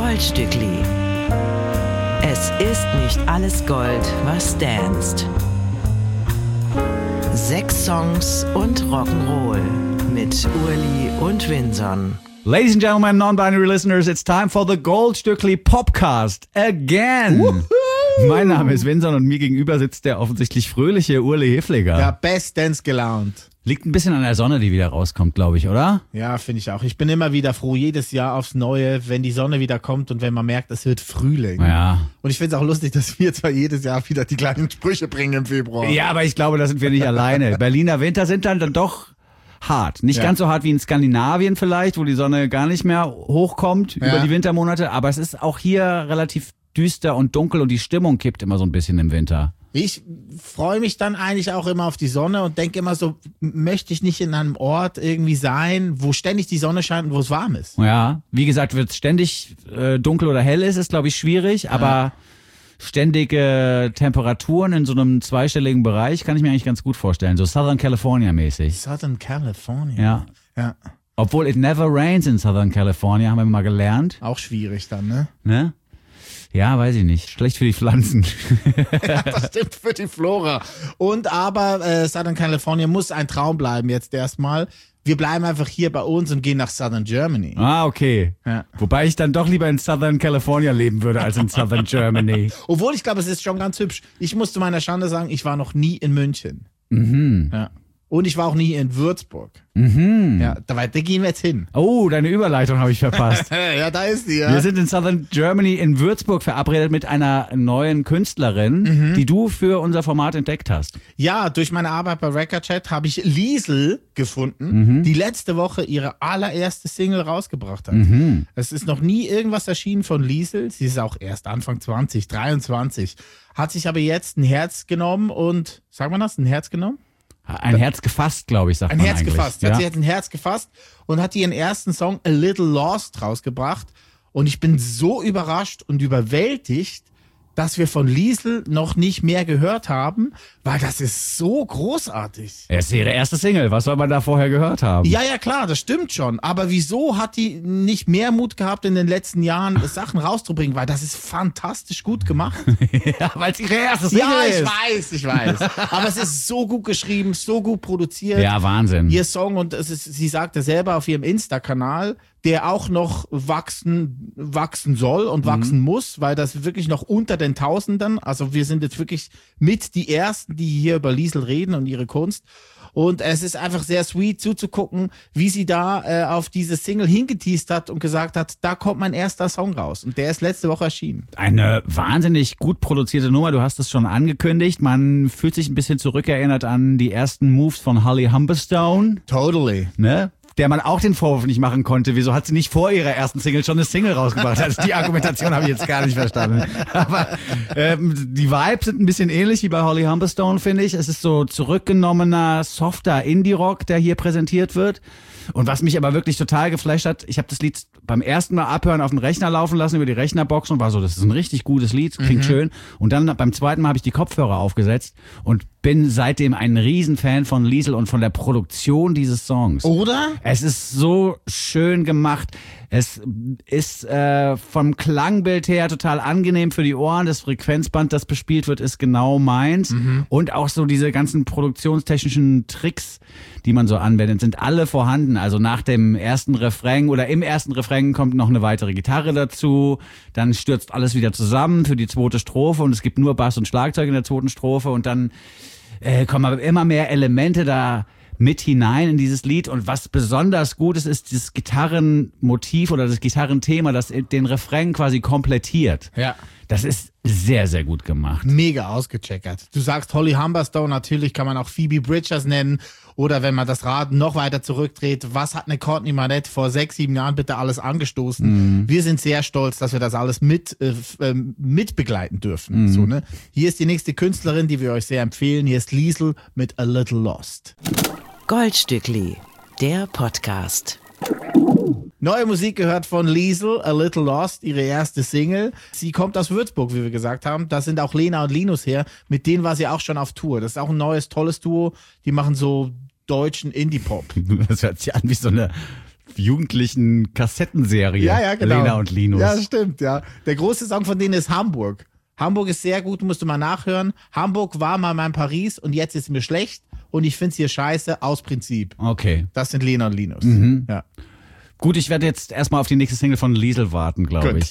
Goldstückli. Es ist nicht alles Gold, was glänzt. 6 Songs und Rock'n'Roll mit Urli und Vinson. Ladies and gentlemen, non-binary listeners, it's time for the Goldstückli Popcast again. Woohoo! Mein Name ist Vinson und mir gegenüber sitzt der offensichtlich fröhliche Urli Hefliger. Ja, bestens gelaunt. Liegt ein bisschen an der Sonne, die wieder rauskommt, glaube ich, oder? Ja, finde ich auch. Ich bin immer wieder froh, jedes Jahr aufs Neue, wenn die Sonne wieder kommt und wenn man merkt, es wird Frühling. Ja. Und ich finde es auch lustig, dass wir zwar jedes Jahr wieder die gleichen Sprüche bringen im Februar. Ja, aber ich glaube, da sind wir nicht alleine. Berliner Winter sind dann doch hart. Nicht ganz so hart wie in Skandinavien vielleicht, wo die Sonne gar nicht mehr hochkommt über die Wintermonate. Aber es ist auch hier relativ düster und dunkel und die Stimmung kippt immer so ein bisschen im Winter. Ich freue mich dann eigentlich auch immer auf die Sonne und denke immer so, möchte ich nicht in einem Ort irgendwie sein, wo ständig die Sonne scheint und wo es warm ist. Ja, wie gesagt, wird es ständig dunkel oder hell ist glaube ich, schwierig, aber ständige Temperaturen in so einem zweistelligen Bereich kann ich mir eigentlich ganz gut vorstellen, so Southern California mäßig. Southern California? Ja. Obwohl it never rains in Southern California, haben wir mal gelernt. Auch schwierig dann, Ne? Ja, weiß ich nicht. Schlecht für die Pflanzen. Ja, das stimmt für die Flora. Und aber Southern California muss ein Traum bleiben jetzt erstmal. Wir bleiben einfach hier bei uns und gehen nach Southern Germany. Ah, okay. Ja. Wobei ich dann doch lieber in Southern California leben würde als in Southern Germany. Obwohl ich glaube, es ist schon ganz hübsch. Ich muss zu meiner Schande sagen, ich war noch nie in München. Mhm. Ja. Und ich war auch nie in Würzburg. Mhm. Ja, da gehen wir jetzt hin. Oh, deine Überleitung habe ich verpasst. Ja, da ist sie, ja. Wir sind in Southern Germany in Würzburg verabredet mit einer neuen Künstlerin, die du für unser Format entdeckt hast. Ja, durch meine Arbeit bei Record Chat habe ich Liesl gefunden, die letzte Woche ihre allererste Single rausgebracht hat. Es ist noch nie irgendwas erschienen von Liesl. Sie ist auch erst Anfang 2023. Hat sich aber jetzt ein Herz genommen und, sagt man das, ein Herz genommen? Ein Herz gefasst, glaube ich, sagt man eigentlich. Ein Herz gefasst. Ja? Hat sie jetzt ein Herz gefasst und hat ihren ersten Song A Little Lost rausgebracht. Und ich bin so überrascht und überwältigt, dass wir von Liesl noch nicht mehr gehört haben, weil das ist so großartig. Es ist ihre erste Single. Was soll man da vorher gehört haben? Ja, klar, das stimmt schon. Aber wieso hat die nicht mehr Mut gehabt, in den letzten Jahren Sachen rauszubringen? Weil das ist fantastisch gut gemacht. Ja, weil es ihre erste Single ist. Ja, ich weiß. Aber es ist so gut geschrieben, so gut produziert. Ja, Wahnsinn. Ihr Song, und sie sagte selber auf ihrem Insta-Kanal, der auch noch wachsen soll und wachsen muss, weil das wirklich noch unter den Tausenden, also wir sind jetzt wirklich mit die Ersten, die hier über Liesl reden und ihre Kunst. Und es ist einfach sehr sweet zuzugucken, wie sie da auf diese Single hingeteast hat und gesagt hat, da kommt mein erster Song raus. Und der ist letzte Woche erschienen. Eine wahnsinnig gut produzierte Nummer, du hast es schon angekündigt. Man fühlt sich ein bisschen zurückerinnert an die ersten Moves von Holly Humberstone. Totally. Ne? Der man auch den Vorwurf nicht machen konnte, wieso hat sie nicht vor ihrer ersten Single schon eine Single rausgebracht? Also die Argumentation habe ich jetzt gar nicht verstanden. Aber die Vibes sind ein bisschen ähnlich wie bei Holly Humberstone, finde ich. Es ist so zurückgenommener, softer Indie-Rock, der hier präsentiert wird. Und was mich aber wirklich total geflasht hat, ich habe das Lied beim ersten Mal abhören auf dem Rechner laufen lassen, über die Rechnerbox und war so, das ist ein richtig gutes Lied, klingt schön. Und dann beim zweiten Mal habe ich die Kopfhörer aufgesetzt und bin seitdem ein Riesenfan von Liesl und von der Produktion dieses Songs. Oder? Es ist so schön gemacht. Es ist vom Klangbild her total angenehm für die Ohren. Das Frequenzband, das bespielt wird, ist genau meins. Und auch so diese ganzen produktionstechnischen Tricks, die man so anwendet, sind alle vorhanden. Also nach dem ersten Refrain oder im ersten Refrain kommt noch eine weitere Gitarre dazu. Dann stürzt alles wieder zusammen für die zweite Strophe und es gibt nur Bass und Schlagzeug in der zweiten Strophe und dann kommen aber immer mehr Elemente da mit hinein in dieses Lied. Und was besonders gut ist, ist dieses Gitarrenmotiv oder das Gitarrenthema, das den Refrain quasi komplettiert. Ja. Das ist sehr, sehr gut gemacht. Mega ausgecheckert. Du sagst Holly Humberstone, natürlich kann man auch Phoebe Bridgers nennen. Oder wenn man das Rad noch weiter zurückdreht, was hat eine Courtney Barnett vor 6, 7 Jahren bitte alles angestoßen? Wir sind sehr stolz, dass wir das alles mit begleiten dürfen. So, ne? Hier ist die nächste Künstlerin, die wir euch sehr empfehlen. Hier ist Liesl mit A Little Lost. Goldstückli, der Podcast. Neue Musik gehört von Liesl, A Little Lost, ihre erste Single. Sie kommt aus Würzburg, wie wir gesagt haben. Da sind auch Lena und Linus her. Mit denen war sie auch schon auf Tour. Das ist auch ein neues, tolles Duo. Die machen so deutschen Indie-Pop. Das hört sich an wie so eine jugendlichen Kassettenserie. Ja, genau. Lena und Linus. Ja, stimmt, ja. Der große Song von denen ist Hamburg. Hamburg ist sehr gut, musst du mal nachhören. Hamburg war mal mein Paris und jetzt ist mir schlecht und ich find's hier scheiße aus Prinzip. Okay. Das sind Lena und Linus. Ja. Gut, ich werde jetzt erstmal auf die nächste Single von Liesel warten, glaube Gut. ich.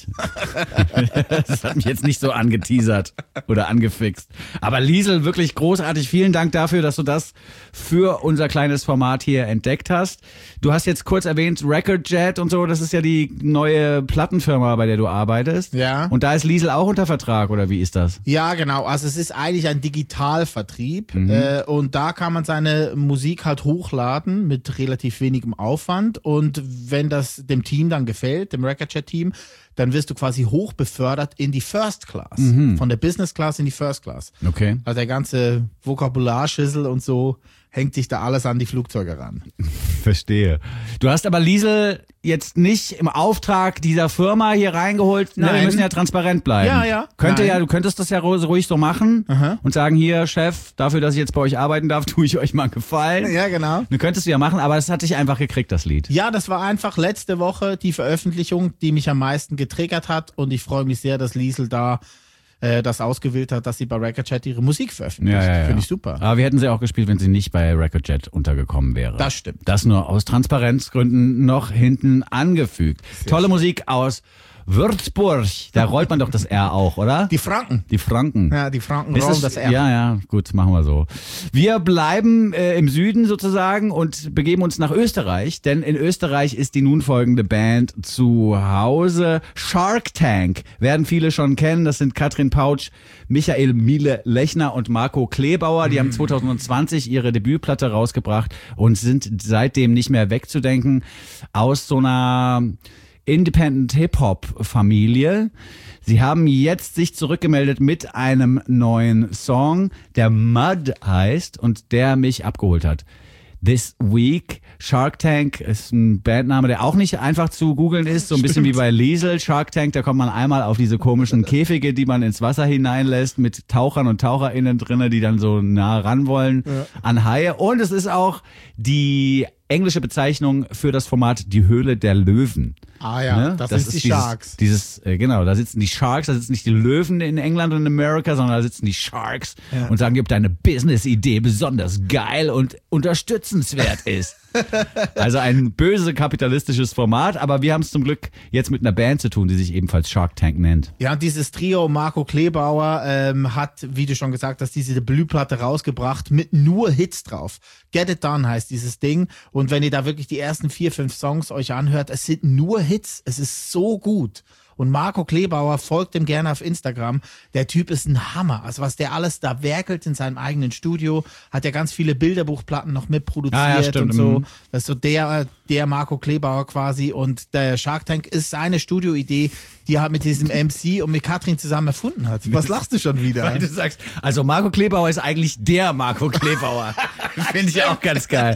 Das hat mich jetzt nicht so angeteasert oder angefixt. Aber Liesel, wirklich großartig. Vielen Dank dafür, dass du das für unser kleines Format hier entdeckt hast. Du hast jetzt kurz erwähnt Record Jet und so. Das ist ja die neue Plattenfirma, bei der du arbeitest. Ja. Und da ist Liesel auch unter Vertrag, oder wie ist das? Ja, genau. Also es ist eigentlich ein Digitalvertrieb und da kann man seine Musik halt hochladen mit relativ wenigem Aufwand und wenn das dem Team dann gefällt, dem Record Chat Team, dann wirst du quasi hoch befördert in die First Class. Von der Business Class in die First Class. Okay. Also der ganze Vokabularschüssel und so hängt sich da alles an die Flugzeuge ran. Verstehe. Du hast aber Liesel jetzt nicht im Auftrag dieser Firma hier reingeholt. Ne, wir Nein. müssen ja transparent bleiben. Ja. Du könntest das ja ruhig so machen und sagen, hier, Chef, dafür, dass ich jetzt bei euch arbeiten darf, tue ich euch mal einen Gefallen. Ja, genau. Du könntest du ja machen, aber das hat dich einfach gekriegt, das Lied. Ja, das war einfach letzte Woche die Veröffentlichung, die mich am meisten getriggert hat und ich freue mich sehr, dass Liesel da das ausgewählt hat, dass sie bei Record Chat ihre Musik veröffentlicht. Ja. Finde ich super. Aber wir hätten sie auch gespielt, wenn sie nicht bei Record Jet untergekommen wäre. Das stimmt. Das nur aus Transparenzgründen noch hinten angefügt. Tolle Musik aus Würzburg. Da rollt man doch das R auch, oder? Die Franken. Die Franken. Ja, die Franken Ist rollen es- das R. Ja, gut, machen wir so. Wir bleiben im Süden sozusagen und begeben uns nach Österreich, denn in Österreich ist die nun folgende Band zu Hause. Shark Tank werden viele schon kennen. Das sind Katrin Pautsch, Michael Miele-Lechner und Marco Kleebauer. Die haben 2020 ihre Debütplatte rausgebracht und sind seitdem nicht mehr wegzudenken aus so einer Independent-Hip-Hop-Familie. Sie haben jetzt sich zurückgemeldet mit einem neuen Song, der Mud heißt und der mich abgeholt hat. This Week. Shark Tank ist ein Bandname, der auch nicht einfach zu googeln ist, so ein bisschen wie bei Liesel. Shark Tank, da kommt man einmal auf diese komischen Käfige, die man ins Wasser hineinlässt, mit Tauchern und TaucherInnen drinne, die dann so nah ran wollen an Haie. Und es ist auch die englische Bezeichnung für das Format Die Höhle der Löwen. Ah ja, Ne? das sind die Sharks. Genau, da sitzen die Sharks, da sitzen nicht die Löwen in England und in Amerika, sondern da sitzen die Sharks und sagen, ob deine Business-Idee besonders geil und unterstützenswert ist. Also ein böse kapitalistisches Format, aber wir haben es zum Glück jetzt mit einer Band zu tun, die sich ebenfalls Shark Tank nennt. Ja, und dieses Trio Marco Kleebauer hat, wie du schon gesagt hast, diese Debütplatte rausgebracht mit nur Hits drauf. Get It Done heißt dieses Ding. Und wenn ihr da wirklich die ersten 4, 5 Songs euch anhört, es sind nur Hits. Es ist so gut. Und Marco Kleebauer, folgt ihm gerne auf Instagram. Der Typ ist ein Hammer. Also was der alles da werkelt in seinem eigenen Studio, hat ja ganz viele Bilderbuchplatten noch mitproduziert stimmt. und so. Das ist so der Marco Kleebauer quasi. Und der Shark Tank ist seine Studioidee, die er mit diesem MC und mit Katrin zusammen erfunden hat. Was lachst du schon wieder? Weil du sagst, also Marco Kleebauer ist eigentlich der Marco Kleebauer. Finde ich auch ganz geil.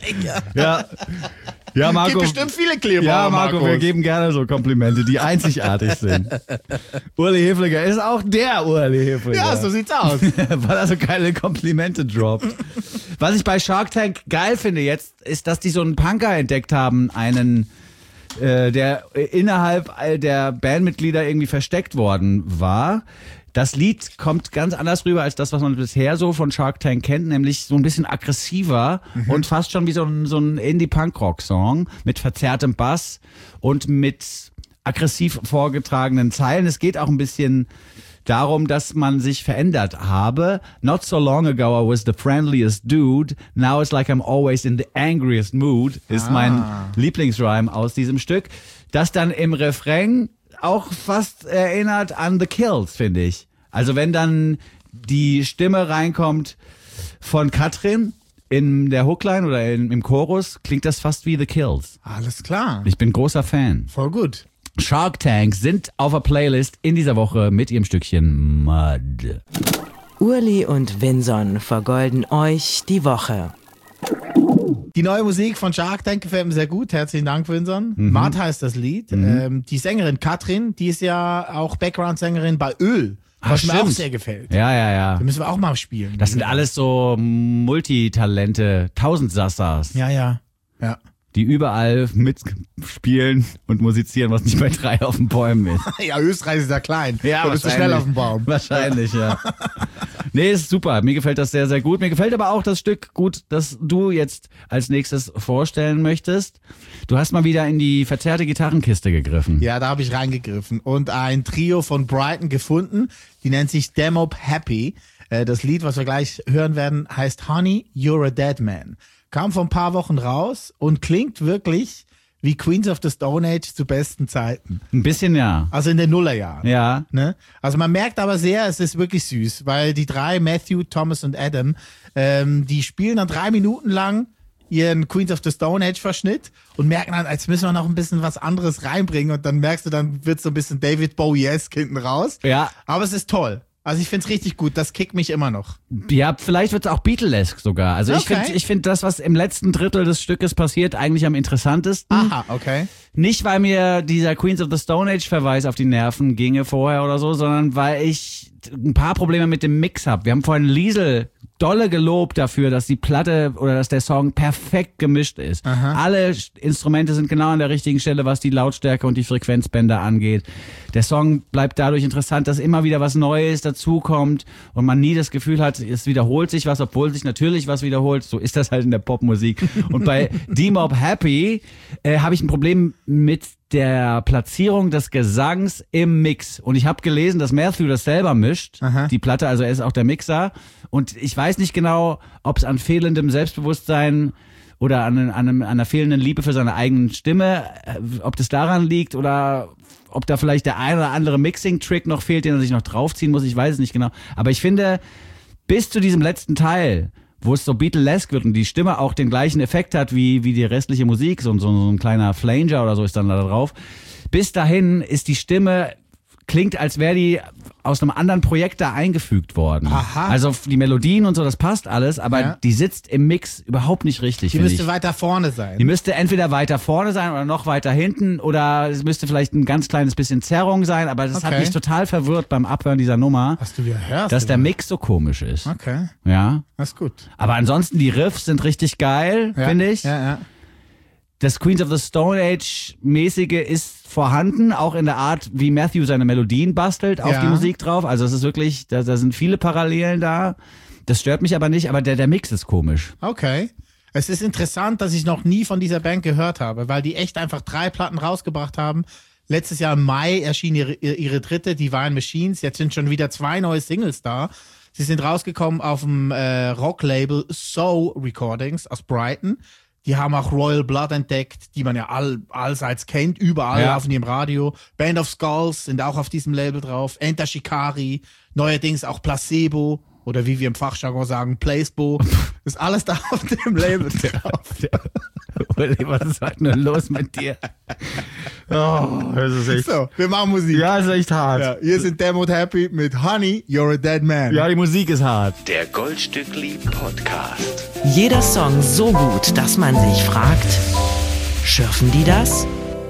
Ja, Marco. Es gibt bestimmt viele Kleebauer. Ja, Marco, wir Markus. geben gerne so Komplimente, die einzigartig sind. Uli Hefliger ist auch der Uli Hefliger. Ja, so sieht's aus. Weil er so geile Komplimente droppt. Was ich bei Shark Tank geil finde jetzt, ist, dass die so einen Punker entdeckt haben, einen, der innerhalb der Bandmitglieder irgendwie versteckt worden war. Das Lied kommt ganz anders rüber als das, was man bisher so von Shark Tank kennt, nämlich so ein bisschen aggressiver und fast schon wie so ein Indie-Punk-Rock-Song mit verzerrtem Bass und mit aggressiv vorgetragenen Zeilen. Es geht auch ein bisschen darum, dass man sich verändert habe. Not so long ago I was the friendliest dude. Now it's like I'm always in the angriest mood, ist mein Lieblingsrhyme aus diesem Stück. Das dann im Refrain auch fast erinnert an The Kills, finde ich. Also wenn dann die Stimme reinkommt von Katrin in der Hookline oder im Chorus, klingt das fast wie The Kills. Alles klar. Ich bin großer Fan. Voll gut. Shark Tank sind auf der Playlist in dieser Woche mit ihrem Stückchen Mud. Urli und Vinson vergolden euch die Woche. Die neue Musik von Shark Tank gefällt mir sehr gut. Herzlichen Dank, Vinson. Mud heißt das Lied. Die Sängerin Katrin, die ist ja auch Background-Sängerin bei Öl. Was mir auch stimmt. sehr gefällt. Ja. Da müssen wir auch mal spielen. Das sind alles so Multitalente, Tausendsassas. Ja. die überall mitspielen und musizieren, was nicht bei 3 auf den Bäumen ist. Ja, Österreich ist ja klein. Ja, da bist du schnell auf dem Baum. Wahrscheinlich, ja. Nee, ist super. Mir gefällt das sehr, sehr gut. Mir gefällt aber auch das Stück gut, das du jetzt als nächstes vorstellen möchtest. Du hast mal wieder in die verzerrte Gitarrenkiste gegriffen. Ja, da habe ich reingegriffen und ein Trio von Brighton gefunden. Die nennt sich Demop Happy. Das Lied, was wir gleich hören werden, heißt Honey, You're a Dead Man. Kam vor ein paar Wochen raus und klingt wirklich wie Queens of the Stone Age zu besten Zeiten. Ein bisschen, ja. Also in den Nullerjahren. Ja. Ne? Also man merkt aber sehr, es ist wirklich süß, weil die 3, Matthew, Thomas und Adam, die spielen dann 3 Minuten lang ihren Queens of the Stone Age Verschnitt und merken dann, als müssen wir noch ein bisschen was anderes reinbringen und dann merkst du, dann wird so ein bisschen David Bowie-esque hinten raus. Ja. Aber es ist toll. Also ich find's richtig gut, das kickt mich immer noch. Ja, vielleicht wird's auch Beatlesque sogar. Also Okay. ich finde das, was im letzten Drittel des Stückes passiert, eigentlich am interessantesten. Aha, okay. Nicht, weil mir dieser Queens of the Stone Age Verweis auf die Nerven ginge vorher oder so, sondern weil ich ein paar Probleme mit dem Mix habe. Wir haben vorhin Liesel dolle gelobt dafür, dass die Platte oder dass der Song perfekt gemischt ist. Aha. Alle Instrumente sind genau an der richtigen Stelle, was die Lautstärke und die Frequenzbänder angeht. Der Song bleibt dadurch interessant, dass immer wieder was Neues dazukommt und man nie das Gefühl hat, es wiederholt sich was, obwohl sich natürlich was wiederholt. So ist das halt in der Popmusik. Und bei Demop Happy habe ich ein Problem mit der Platzierung des Gesangs im Mix. Und ich habe gelesen, dass Matthew das selber mischt, Aha. die Platte, also er ist auch der Mixer. Und ich weiß nicht genau, ob es an fehlendem Selbstbewusstsein oder an einer fehlenden Liebe für seine eigene Stimme, ob das daran liegt oder ob da vielleicht der ein oder andere Mixing-Trick noch fehlt, den er sich noch draufziehen muss. Ich weiß es nicht genau. Aber ich finde, bis zu diesem letzten Teil, wo es so Beatlesque wird und die Stimme auch den gleichen Effekt hat wie die restliche Musik, so ein kleiner Flanger oder so ist dann da drauf. Bis dahin ist die Stimme, klingt, als wäre die aus einem anderen Projekt da eingefügt worden. Aha. Also die Melodien und so, das passt alles, aber Ja. die sitzt im Mix überhaupt nicht richtig. Die finde müsste ich. weiter vorne sein. Die müsste entweder weiter vorne sein oder noch weiter hinten oder es müsste vielleicht ein ganz kleines bisschen Zerrung sein, aber das hat Okay. mich total verwirrt beim Abhören dieser Nummer, Was du wieder hörst. dass der Mix so komisch ist. Okay, Ja. das ist gut. Aber ansonsten, die Riffs sind richtig geil, Ja. finde ich. Ja, ja. Das Queens of the Stone Age mäßige ist vorhanden, auch in der Art, wie Matthew seine Melodien bastelt auf Ja. die Musik drauf. Also es ist wirklich, da sind viele Parallelen da. Das stört mich aber nicht, aber der Mix ist komisch. Okay. Es ist interessant, dass ich noch nie von dieser Band gehört habe, weil die echt einfach 3 Platten rausgebracht haben. Letztes Jahr im Mai erschien ihre dritte, Divine Machines. Jetzt sind schon wieder 2 neue Singles da. Sie sind rausgekommen auf dem Rocklabel So Recordings aus Brighton. Die haben auch Royal Blood entdeckt, die man ja allseits kennt. Überall Ja. laufen die im Radio. Band of Skulls sind auch auf diesem Label drauf. Enter Shikari, neuerdings auch Placebo. Oder wie wir im Fachjargon sagen, Placebo. Ist alles da auf dem Label drauf. Uli, was ist heute nur los mit dir? Oh, das ist echt. So, wir machen Musik. Ja, ist echt hart. Ja, hier sind Demot Happy mit Honey, You're a Dead Man. Ja, die Musik ist hart. Der Goldstückli Podcast. Jeder Song so gut, dass man sich fragt, schürfen die das?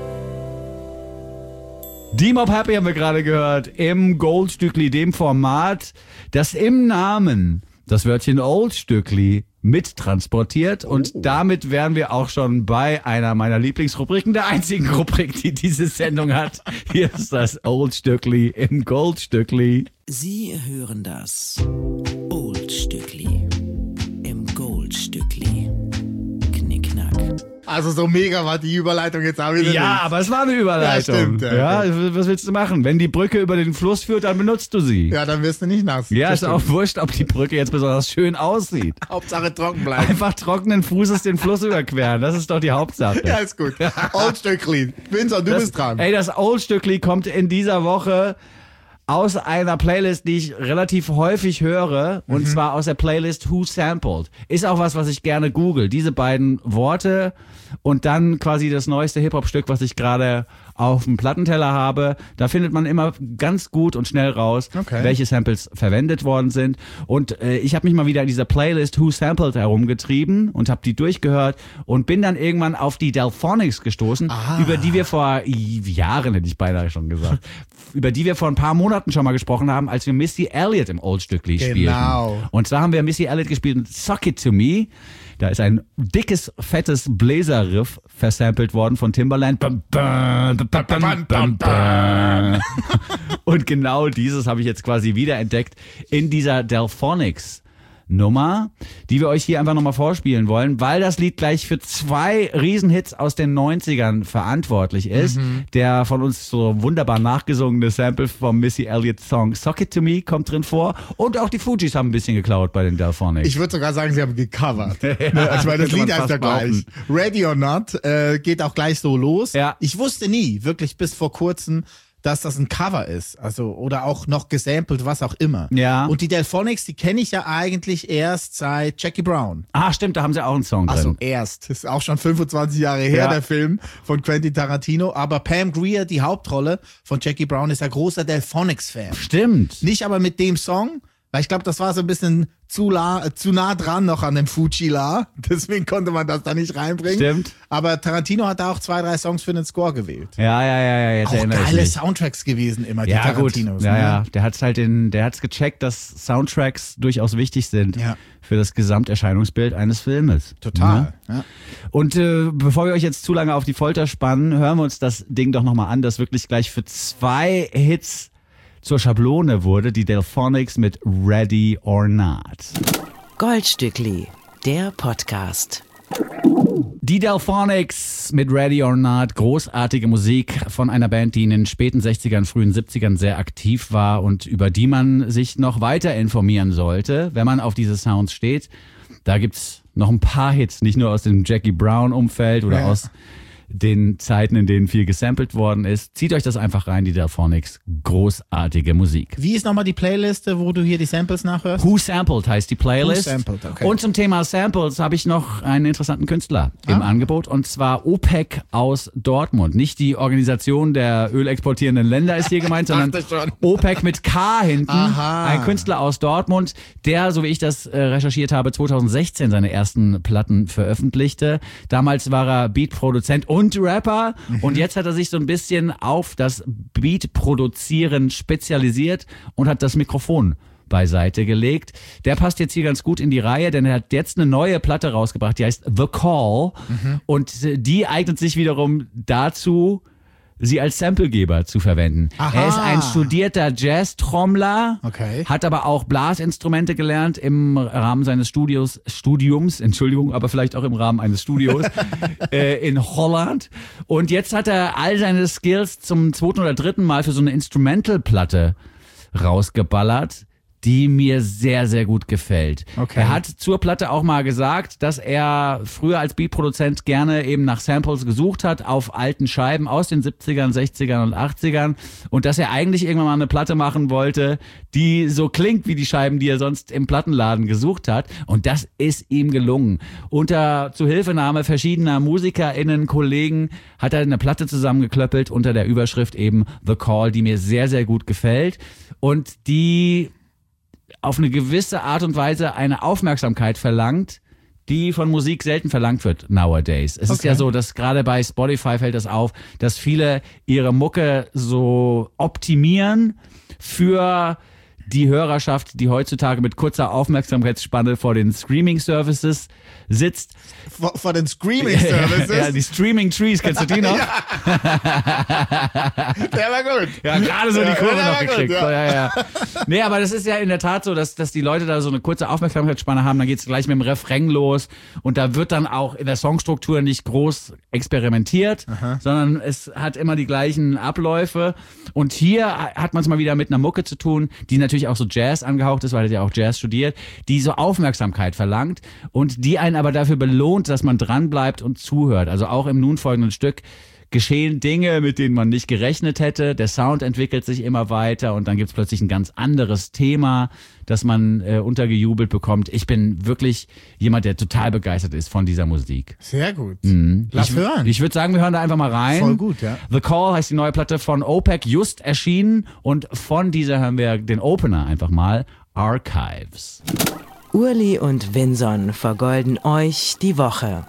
Demop Happy haben wir gerade gehört im Goldstückli, dem Format, das im Namen das Wörtchen Oldstückli mittransportiert. Und damit wären wir auch schon bei einer meiner Lieblingsrubriken, der einzigen Rubrik, die diese Sendung hat. Hier ist das Oldstückli im Goldstückli. Sie hören das Oldstückli im Goldstückli. Knickknack. Also so mega war die Überleitung jetzt auch wieder Ja, nicht. aber es war eine Überleitung. Ja, stimmt, ja. Ja, was willst du machen? Wenn die Brücke über den Fluss führt, dann benutzt du sie. Ja, dann wirst du nicht nass. Ja, Das ist auch stimmt. wurscht, ob die Brücke jetzt besonders schön aussieht. Hauptsache trocken bleiben. Einfach trockenen Fußes den Fluss überqueren, das ist doch die Hauptsache. Ja, ist gut. Oldstückli. Vincent, du bist dran. Ey, das Oldstückli kommt in dieser Woche aus einer Playlist, die ich relativ häufig höre, und zwar aus der Playlist Who Sampled. Ist auch was ich gerne google. Diese beiden Worte und dann quasi das neueste Hip-Hop-Stück, was ich gerade auf dem Plattenteller habe. Da findet man immer ganz gut und schnell raus, welche Samples verwendet worden sind. Und ich habe mich mal wieder in dieser Playlist Who Sampled herumgetrieben und habe die durchgehört und bin dann irgendwann auf die Delphonics gestoßen, über die wir vor Jahren, hätte ich beinahe schon gesagt, über die wir vor ein paar Monaten schon mal gesprochen haben, als wir Missy Elliott im Old Stückli spielten. Und zwar haben wir Missy Elliott gespielt mit Suck It To Me. Da ist ein dickes, fettes Bläserriff versampelt worden von Timbaland. Und genau dieses habe ich jetzt quasi wiederentdeckt in dieser Delphonics Nummer, die wir euch hier einfach nochmal vorspielen wollen, weil das Lied gleich für 2 Riesenhits aus den 90ern verantwortlich ist. Der von uns so wunderbar nachgesungene Sample vom Missy Elliott Song Suck It To Me kommt drin vor und auch die Fugees haben ein bisschen geklaut bei den Delphonics. Ich würde sogar sagen, sie haben gecovert. Ich meine, das Lied heißt ja gleich. Ready or Not geht auch gleich so los. Ja. Ich wusste nie, wirklich bis vor kurzem, dass das ein Cover ist, also oder auch noch gesampelt, was auch immer. Ja. Und die Delphonics, die kenne ich ja eigentlich erst seit Jackie Brown. Ah, stimmt, da haben sie auch einen Song drin. Also erst. Das ist auch schon 25 Jahre her, der Film von Quentin Tarantino. Aber Pam Grier, die Hauptrolle von Jackie Brown, ist ein großer Delphonics-Fan. Stimmt. Nicht aber mit dem Song, weil ich glaube, das war so ein bisschen zu nah dran noch an dem Fuji-La. Deswegen konnte man das da nicht reinbringen. Stimmt. Aber Tarantino hat da auch 2, 3 Songs für den Score gewählt. Ja, jetzt auch geile Soundtracks gewesen immer, die Tarantinos. Gut. Ja. Der hat's gecheckt, dass Soundtracks durchaus wichtig sind für das Gesamterscheinungsbild eines Filmes. Total. Ja. Und bevor wir euch jetzt zu lange auf die Folter spannen, hören wir uns das Ding doch nochmal an, das wirklich gleich für 2 Hits zur Schablone wurde, die Delphonics mit Ready or Not. Goldstückli, der Podcast. Die Delphonics mit Ready or Not, großartige Musik von einer Band, die in den späten 60ern, frühen 70ern sehr aktiv war und über die man sich noch weiter informieren sollte, wenn man auf diese Sounds steht. Da gibt's noch ein paar Hits, nicht nur aus dem Jackie Brown Umfeld oder aus den Zeiten, in denen viel gesampelt worden ist. Zieht euch das einfach rein, die Delphonics. Großartige Musik. Wie ist nochmal die Playliste, wo du hier die Samples nachhörst? Who Sampled heißt die Playlist. Who Sampled, okay. Und zum Thema Samples habe ich noch einen interessanten Künstler im Angebot, und zwar OPEC aus Dortmund. Nicht die Organisation der ölexportierenden Länder ist hier gemeint, sondern OPEC mit K hinten. Aha. Ein Künstler aus Dortmund, der, so wie ich das recherchiert habe, 2016 seine ersten Platten veröffentlichte. Damals war er Beatproduzent und Rapper, und jetzt hat er sich so ein bisschen auf das Beat-Produzieren spezialisiert und hat das Mikrofon beiseite gelegt. Der passt jetzt hier ganz gut in die Reihe, denn er hat jetzt eine neue Platte rausgebracht, die heißt The Call, und die eignet sich wiederum dazu, sie als Samplegeber zu verwenden. Aha. Er ist ein studierter Jazz-Trommler, hat aber auch Blasinstrumente gelernt im Rahmen seines Studiums, aber vielleicht auch im Rahmen eines Studios in Holland. Und jetzt hat er all seine Skills zum 2. oder 3. Mal für so eine Instrumental-Platte rausgeballert, die mir sehr, sehr gut gefällt. Er hat zur Platte auch mal gesagt, dass er früher als Beatproduzent gerne eben nach Samples gesucht hat auf alten Scheiben aus den 70ern, 60ern und 80ern, und dass er eigentlich irgendwann mal eine Platte machen wollte, die so klingt wie die Scheiben, die er sonst im Plattenladen gesucht hat, und das ist ihm gelungen. Unter Zuhilfenahme verschiedener MusikerInnen, Kollegen hat er eine Platte zusammengeklöppelt unter der Überschrift eben The Call, die mir sehr, sehr gut gefällt und die auf eine gewisse Art und Weise eine Aufmerksamkeit verlangt, die von Musik selten verlangt wird nowadays. Es ist ja so, dass gerade bei Spotify fällt das auf, dass viele ihre Mucke so optimieren für die Hörerschaft, die heutzutage mit kurzer Aufmerksamkeitsspanne vor den Streaming-Services sitzt. Vor den Streaming-Services? Ja, die Streaming-Trees, kennst du die noch? Der war gut. Ja, gerade so die Kurve noch gekriegt. Gut, ja. Nee, aber das ist ja in der Tat so, dass die Leute da so eine kurze Aufmerksamkeitsspanne haben, dann geht's gleich mit dem Refrain los, und da wird dann auch in der Songstruktur nicht groß experimentiert, sondern es hat immer die gleichen Abläufe, und hier hat man es mal wieder mit einer Mucke zu tun, die natürlich auch so Jazz angehaucht ist, weil er ja auch Jazz studiert, die so Aufmerksamkeit verlangt und die einen aber dafür belohnt, dass man dranbleibt und zuhört. Also auch im nun folgenden Stück geschehen Dinge, mit denen man nicht gerechnet hätte. Der Sound entwickelt sich immer weiter und dann gibt's plötzlich ein ganz anderes Thema, das man untergejubelt bekommt. Ich bin wirklich jemand, der total begeistert ist von dieser Musik. Sehr gut. Lass hören. Ich würde sagen, wir hören da einfach mal rein. Voll gut, ja. The Call heißt die neue Platte von OPEC, just erschienen. Und von dieser hören wir den Opener einfach mal, Archives. Urli und Vinson vergolden euch die Woche.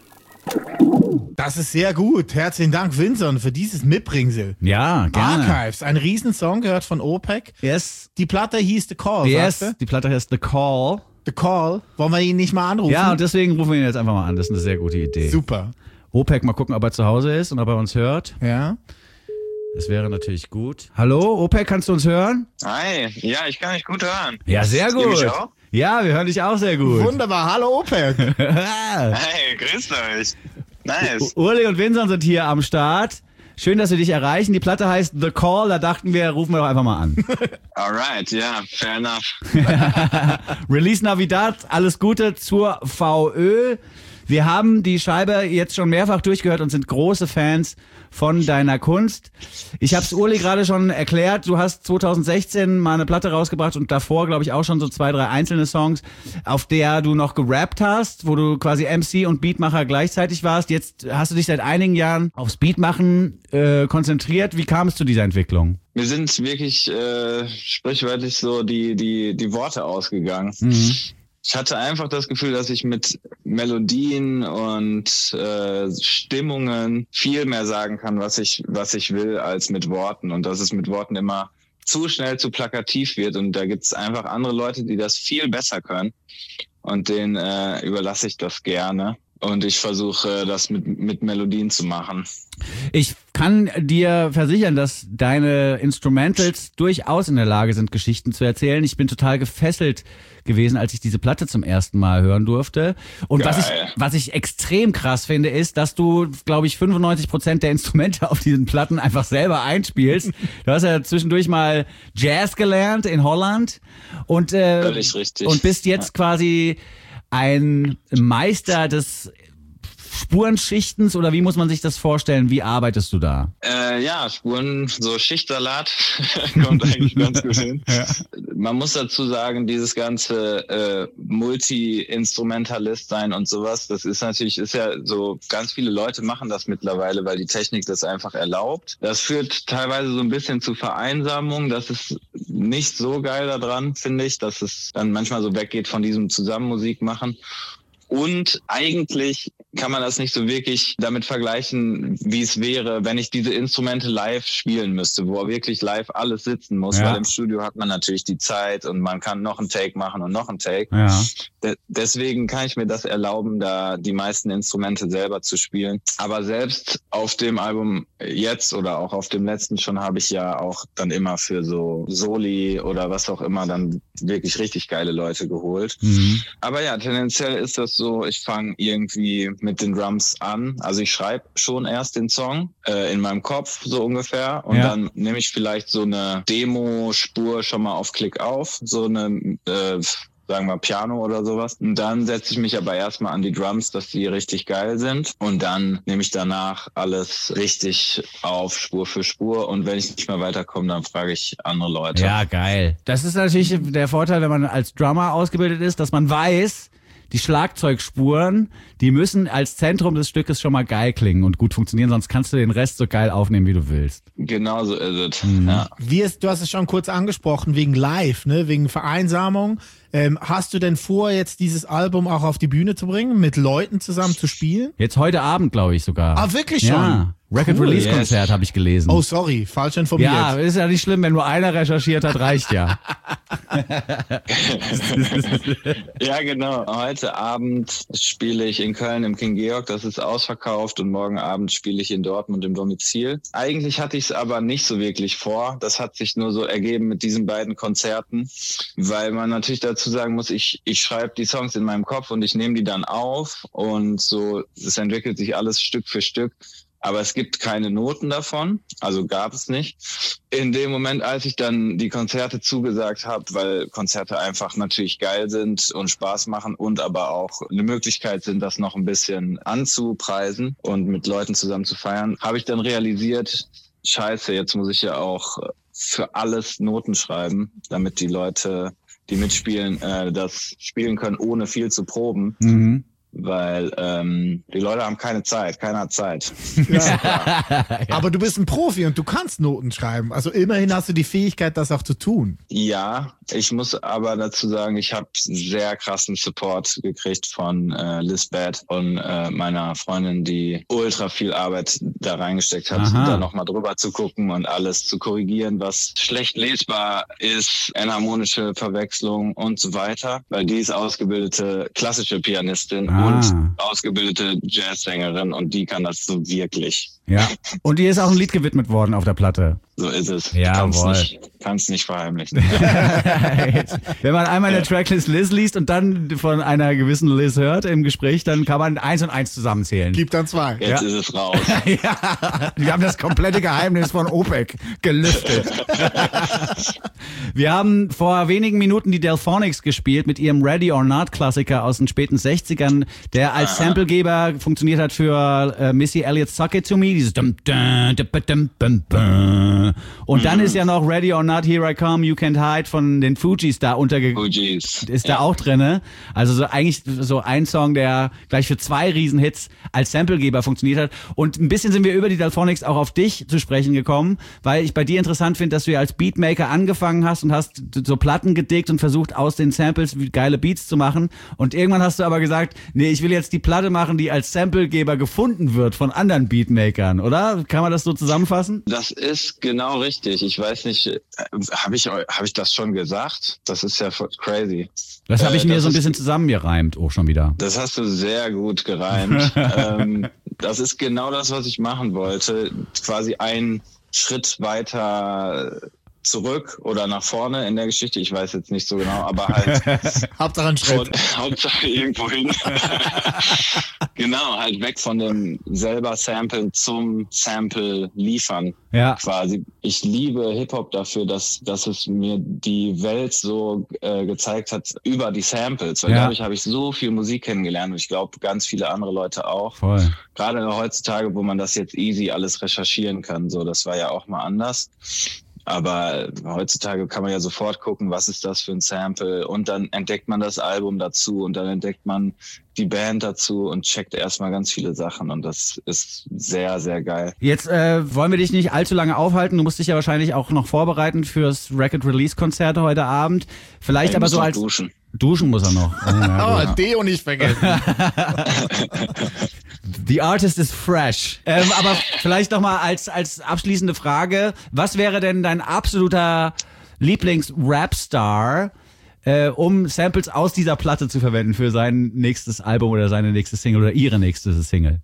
Das ist sehr gut. Herzlichen Dank, Vinson, für dieses Mitbringsel. Ja, gerne. Archives, ein Riesensong, gehört von OPEC. Yes. Die Platte hieß The Call, Yes, sagst du? die Platte heißt The Call. The Call. Wollen wir ihn nicht mal anrufen? Ja, und deswegen rufen wir ihn jetzt einfach mal an. Das ist eine sehr gute Idee. Super. OPEC, mal gucken, ob er zu Hause ist und ob er uns hört. Ja. Das wäre natürlich gut. Hallo, OPEC, kannst du uns hören? Hi, ja, ich kann dich gut hören. Ja, sehr Ihr mich gut. auch? Ja, wir hören dich auch sehr gut. Wunderbar. Hallo, OPEC. Hey, grüßt euch. Nice. Urli und Vinson sind hier am Start. Schön, dass wir dich erreichen. Die Platte heißt The Call. Da dachten wir, rufen wir doch einfach mal an. Alright, ja, fair enough. Release Navidad, alles Gute zur VÖ. Wir haben die Scheibe jetzt schon mehrfach durchgehört und sind große Fans von deiner Kunst. Ich habe es Urli gerade schon erklärt, du hast 2016 mal eine Platte rausgebracht und davor, glaube ich, auch schon so 2, 3 einzelne Songs, auf der du noch gerappt hast, wo du quasi MC und Beatmacher gleichzeitig warst. Jetzt hast du dich seit einigen Jahren aufs Beatmachen konzentriert. Wie kam es zu dieser Entwicklung? Mir sind wirklich sprichwörtlich so die Worte ausgegangen. Ich hatte einfach das Gefühl, dass ich mit Melodien und Stimmungen viel mehr sagen kann, was ich will, als mit Worten. Und dass es mit Worten immer zu schnell zu plakativ wird. Und da gibt es einfach andere Leute, die das viel besser können. Und denen überlasse ich das gerne. Und ich versuche, das mit Melodien zu machen. Ich kann dir versichern, dass deine Instrumentals durchaus in der Lage sind, Geschichten zu erzählen. Ich bin total gefesselt gewesen, als ich diese Platte zum ersten Mal hören durfte. Und was ich extrem krass finde, ist, dass du, glaube ich, 95% der Instrumente auf diesen Platten einfach selber einspielst. Du hast ja zwischendurch mal Jazz gelernt in Holland und Völlig richtig. Und bist jetzt quasi ein Meister des Spurenschichtens oder wie muss man sich das vorstellen? Wie arbeitest du da? Ja, Spuren, so Schichtsalat kommt eigentlich ganz gut hin. Ja. Man muss dazu sagen, dieses ganze Multi-Instrumentalist sein und sowas, das ist ja so, ganz viele Leute machen das mittlerweile, weil die Technik das einfach erlaubt. Das führt teilweise so ein bisschen zu Vereinsamung. Das ist nicht so geil daran, finde ich, dass es dann manchmal so weggeht von diesem Zusammenmusik machen. Und eigentlich kann man das nicht so wirklich damit vergleichen, wie es wäre, wenn ich diese Instrumente live spielen müsste, wo wirklich live alles sitzen muss, weil im Studio hat man natürlich die Zeit und man kann noch einen Take machen und noch einen Take. Ja. Deswegen kann ich mir das erlauben, da die meisten Instrumente selber zu spielen. Aber selbst auf dem Album jetzt oder auch auf dem letzten schon habe ich ja auch dann immer für so Soli oder was auch immer dann wirklich richtig geile Leute geholt. Aber ja, tendenziell ist das so, ich fange irgendwie mit den Drums an. Also ich schreibe schon erst den Song in meinem Kopf so ungefähr und dann nehme ich vielleicht so eine Demo-Spur schon mal auf Klick auf, so eine sagen wir Piano oder sowas. Und dann setze ich mich aber erstmal an die Drums, dass die richtig geil sind. Und dann nehme ich danach alles richtig auf, Spur für Spur. Und wenn ich nicht mehr weiterkomme, dann frage ich andere Leute. Ja, geil. Das ist natürlich der Vorteil, wenn man als Drummer ausgebildet ist, dass man weiß, die Schlagzeugspuren, die müssen als Zentrum des Stückes schon mal geil klingen und gut funktionieren, sonst kannst du den Rest so geil aufnehmen, wie du willst. Genau so ist es. Ja. Du hast es schon kurz angesprochen, wegen Live, ne? Wegen Vereinsamung. Hast du denn vor, jetzt dieses Album auch auf die Bühne zu bringen, mit Leuten zusammen zu spielen? Jetzt heute Abend, glaube ich sogar. Ah, wirklich schon? Ja. Record-Release-Konzert habe ich gelesen. Oh, sorry, falsch informiert. Ja, ist ja nicht schlimm, wenn nur einer recherchiert hat, reicht ja. Ja, genau. Heute Abend spiele ich in Köln im King Georg, das ist ausverkauft, und morgen Abend spiele ich in Dortmund im Domizil. Eigentlich hatte ich es aber nicht so wirklich vor. Das hat sich nur so ergeben mit diesen beiden Konzerten, weil man natürlich dazu sagen muss, ich schreibe die Songs in meinem Kopf und ich nehme die dann auf und so, es entwickelt sich alles Stück für Stück. aber es gibt keine Noten davon, also gab es nicht. In dem Moment, als ich dann die Konzerte zugesagt habe, weil Konzerte einfach natürlich geil sind und Spaß machen und aber auch eine Möglichkeit sind, das noch ein bisschen anzupreisen und mit Leuten zusammen zu feiern, habe ich dann realisiert, scheiße, jetzt muss ich ja auch für alles Noten schreiben, damit die Leute, die mitspielen, das spielen können, ohne viel zu proben. Mhm. Weil die Leute haben keine Zeit, keiner hat Zeit. Aber du bist ein Profi und du kannst Noten schreiben. Also immerhin hast du die Fähigkeit, das auch zu tun. Ja, ich muss aber dazu sagen, ich habe sehr krassen Support gekriegt von Lisbeth und meiner Freundin, die ultra viel Arbeit da reingesteckt hat, da nochmal drüber zu gucken und alles zu korrigieren, was schlecht lesbar ist, enharmonische Verwechslung und so weiter. Weil die ist ausgebildete klassische Pianistin und ausgebildete Jazzsängerin und die kann das so wirklich. Ja, und dir ist auch ein Lied gewidmet worden auf der Platte. So ist es. Jawohl. Kannst nicht verheimlichen. Wenn man einmal in der Tracklist Liz liest und dann von einer gewissen Liz hört im Gespräch, dann kann man 1 und 1 zusammenzählen. Gibt dann 2. Jetzt ist es raus. Ja, wir haben das komplette Geheimnis von OPEC gelüftet. Wir haben vor wenigen Minuten die Delphonics gespielt mit ihrem Ready or Not Klassiker aus den späten 60ern, der als Samplegeber funktioniert hat für Missy Elliott's Suck It To Me, dieses dum, dum, dum, dum, dum, dum. Und dann ist ja noch Ready or Not, Here I Come, You Can't Hide von den Fugees da Fugees. Ist da auch drinne. Also so eigentlich so ein Song, der gleich für 2 Riesenhits als Samplegeber funktioniert hat. Und ein bisschen sind wir über die Delphonics auch auf dich zu sprechen gekommen, weil ich bei dir interessant finde, dass du ja als Beatmaker angefangen hast und hast so Platten gedickt und versucht aus den Samples geile Beats zu machen. Und irgendwann hast du aber gesagt, nee, ich will jetzt die Platte machen, die als Samplegeber gefunden wird von anderen Beatmakern, oder? Kann man das so zusammenfassen? Das ist genau richtig. Ich weiß nicht, habe ich das schon gesagt? Das ist ja crazy. Das habe ich mir so ein bisschen zusammengereimt, auch schon wieder. Das hast du sehr gut gereimt. Das ist genau das, was ich machen wollte. Quasi einen Schritt weiter zurück oder nach vorne in der Geschichte. Ich weiß jetzt nicht so genau, aber halt Hauptsache ein Schritt. Hauptsache irgendwo hin. Genau, halt weg von dem selber Sample zum Sample liefern. Ja. Quasi. Ich liebe Hip-Hop dafür, dass es mir die Welt so gezeigt hat über die Samples. Weil dadurch habe ich so viel Musik kennengelernt und ich glaube, ganz viele andere Leute auch. Voll. Gerade heutzutage, wo man das jetzt easy alles recherchieren kann. So, das war ja auch mal anders. Aber heutzutage kann man ja sofort gucken, was ist das für ein Sample und dann entdeckt man das Album dazu und dann entdeckt man die Band dazu und checkt erstmal ganz viele Sachen und das ist sehr, sehr geil. Jetzt wollen wir dich nicht allzu lange aufhalten. Du musst dich ja wahrscheinlich auch noch vorbereiten fürs Record-Release-Konzert heute Abend. Vielleicht aber so als... Duschen muss er noch. Oh, Deo nicht vergessen. The artist is fresh. Aber vielleicht noch mal als abschließende Frage, was wäre denn dein absoluter Lieblings-Rapstar, um Samples aus dieser Platte zu verwenden für sein nächstes Album oder seine nächste Single oder ihre nächste Single?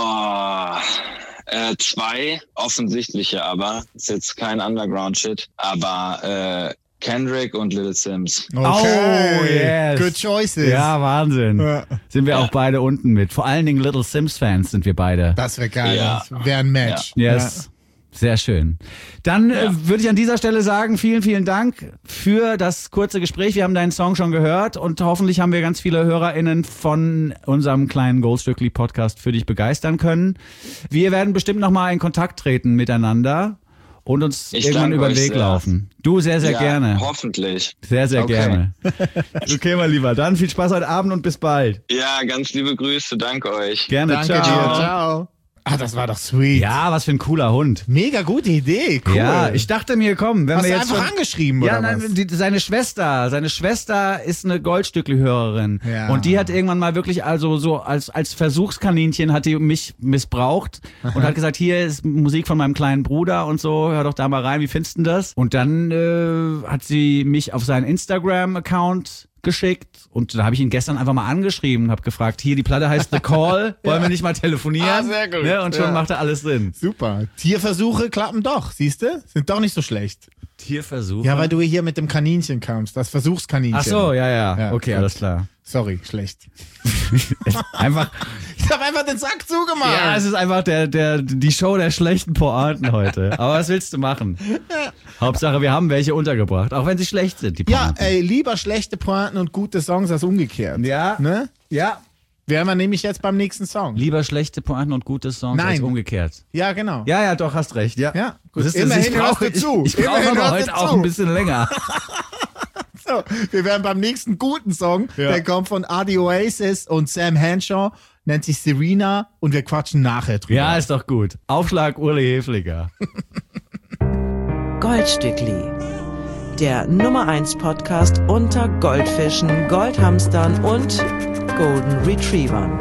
2 offensichtliche, aber ist jetzt kein Underground-Shit, aber Kendrick und Little Sims. Okay. Oh, yes. Good choices. Ja, Wahnsinn. Ja. Sind wir auch beide unten mit. Vor allen Dingen Little Sims-Fans sind wir beide. Das wäre geil. Ja. Das wäre ein Match. Yes. Sehr schön. Dann würde ich an dieser Stelle sagen, vielen, vielen Dank für das kurze Gespräch. Wir haben deinen Song schon gehört und hoffentlich haben wir ganz viele HörerInnen von unserem kleinen Goldstückli-Podcast für dich begeistern können. Wir werden bestimmt nochmal in Kontakt treten miteinander und uns irgendwann über den Weg laufen. Du sehr, sehr gerne. Hoffentlich. Sehr, sehr gerne. Okay, mein Lieber. Dann viel Spaß heute Abend und bis bald. Ja, ganz liebe Grüße. Danke euch. Gerne. Danke ciao. dir. Ciao. Ah, das war doch sweet. Ja, was für ein cooler Hund. Mega gute Idee. Cool. Ja, ich dachte mir, komm, wenn Hast wir du jetzt einfach schon angeschrieben, ja, oder nein, was? seine Schwester ist eine Goldstückli-Hörerin. Ja. Und die hat irgendwann mal wirklich also so als Versuchskaninchen hat die mich missbraucht und hat gesagt, hier ist Musik von meinem kleinen Bruder und so, hör doch da mal rein, wie findest du das? Und dann hat sie mich auf seinen Instagram-Account geschickt und da habe ich ihn gestern einfach mal angeschrieben und habe gefragt, hier, die Platte heißt The Call, wollen wir nicht mal telefonieren? Ah, sehr gut. Ne? Und schon Ja. macht er alles Sinn. Super. Tierversuche klappen doch, siehst du? Sind doch nicht so schlecht. Tierversuch. Ja, weil du hier mit dem Kaninchen kamst, das Versuchskaninchen. Ach so, ja. Ja, Okay, gut. alles klar. Sorry, schlecht. Einfach, Ich habe einfach den Sack zugemacht. Ja, es ist einfach die Show der schlechten Pointen heute. Aber was willst du machen? Hauptsache, wir haben welche untergebracht. Auch wenn sie schlecht sind, die Pointen. Ja, lieber schlechte Pointen und gute Songs als umgekehrt. Ja. Ne? Ja. Wären wir nämlich jetzt beim nächsten Song. Lieber schlechte Pointen und gute Songs als umgekehrt. Ja, genau. Ja, doch, hast recht. Ja, gut. Das ist, Immerhin ich hörst du zu. Ich brauche aber heute auch ein bisschen länger. So, wir wären beim nächsten guten Song. Der kommt von Adi Oasis und Sam Henshaw, nennt sich Serena und wir quatschen nachher drüber. Ja, ist doch gut. Aufschlag Uli Hefliger. Goldstückli. Der Nummer 1 Podcast unter Goldfischen, Goldhamstern und Golden Retrievern.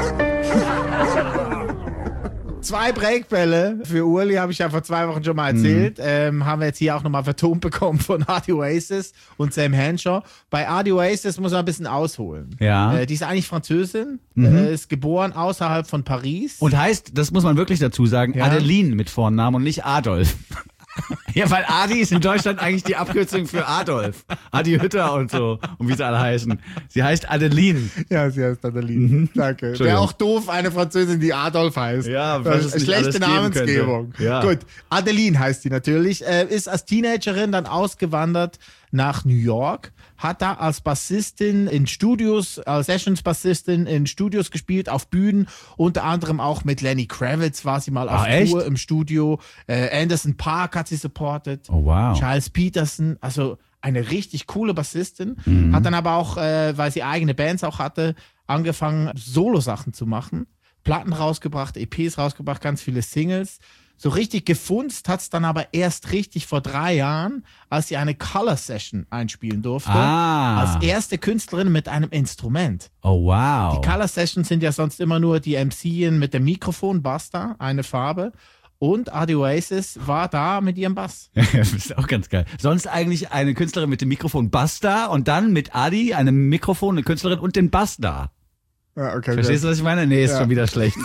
2 Breakbälle für Uli, habe ich ja vor 2 Wochen schon mal erzählt. Haben wir jetzt hier auch nochmal vertont bekommen von Adi Oasis und Sam Henshaw. Bei Adi Oasis muss man ein bisschen ausholen. Ja. Die ist eigentlich Französin, ist geboren außerhalb von Paris. Und heißt, das muss man wirklich dazu sagen, Adeline mit Vornamen und nicht Adolf. Ja, weil Adi ist in Deutschland eigentlich die Abkürzung für Adolf. Adi Hütter und so, und wie sie alle heißen. Sie heißt Adeline. Ja, sie heißt Adeline. Danke. Wäre auch doof, eine Französin, die Adolf heißt. Ja, das ist eine schlechte Namensgebung. Ja. Gut, Adeline heißt die natürlich. Ist als Teenagerin dann ausgewandert nach New York. Hat da als Bassistin in Studios, als Sessions-Bassistin in Studios gespielt, auf Bühnen, unter anderem auch mit Lenny Kravitz war sie mal auf Tour im Studio. Anderson .Paak hat sie supportet. Oh, wow. Charles Peterson, also eine richtig coole Bassistin. Hat dann aber auch, weil sie eigene Bands auch hatte, angefangen, Solo-Sachen zu machen. Platten rausgebracht, EPs rausgebracht, ganz viele Singles. So richtig gefunzt hat es dann aber erst richtig vor 3 Jahren, als sie eine Color-Session einspielen durfte. Als erste Künstlerin mit einem Instrument. Oh, wow. Die Color-Sessions sind ja sonst immer nur die MCen mit dem Mikrofon, basta, eine Farbe. Und Adi Oasis war da mit ihrem Bass. Das ist auch ganz geil. Sonst eigentlich eine Künstlerin mit dem Mikrofon Bass da und dann mit Adi, einem Mikrofon, eine Künstlerin und den Bass da. Ja, okay, verstehst du, was ich meine? Nee, ist schon wieder schlecht.